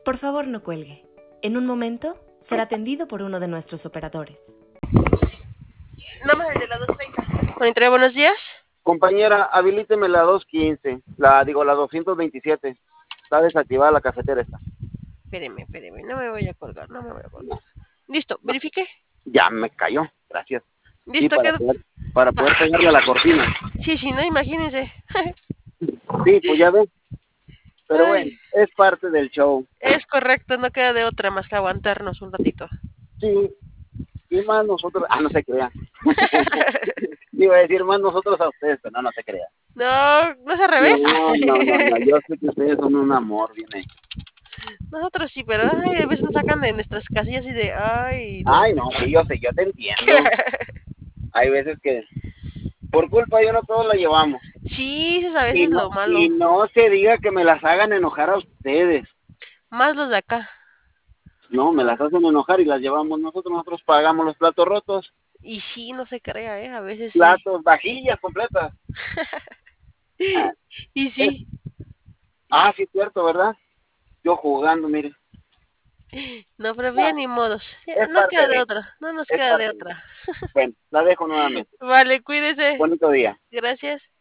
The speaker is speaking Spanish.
Por favor, no cuelgue. En un momento será atendido por uno de nuestros operadores. Nada más el de la 230. Monitoreo, buenos días. Compañera, habilíteme la 215, la 227. Está desactivada la cafetera esta. Espéreme, no me voy a colgar. Listo, verifique. Ya me cayó, gracias. Sí, Listo, quedó. para poder pegarle a la cortina. Sí, no, imagínense. Sí, pues ya ves. Pero Ay, bueno, es parte del show. es correcto, no queda de otra más que aguantarnos un ratito. Sí, y más nosotros, no se crea. Iba a decir más nosotros a ustedes, pero no se crea. No es al revés. No, yo sé que ustedes son un amor, viene. Nosotros sí, pero a veces nos sacan de nuestras casillas y de, Ay, no, sí, yo sé, yo te entiendo. Hay veces que por culpa de uno todos la llevamos. Sí, eso es a veces lo malo. Y no se diga que me las hagan enojar a ustedes. Más los de acá. No, me las hacen enojar y las llevamos nosotros pagamos los platos rotos. Y sí, no se crea, a veces Platos, vajillas completas. Y sí. Sí, cierto, ¿verdad? Yo jugando, mire. No, pero bien, ni modos. Es No parte queda de de, otra, no nos es queda de parte de. otra. Bueno, la dejo nuevamente. Vale, cuídese. Bonito día. Gracias.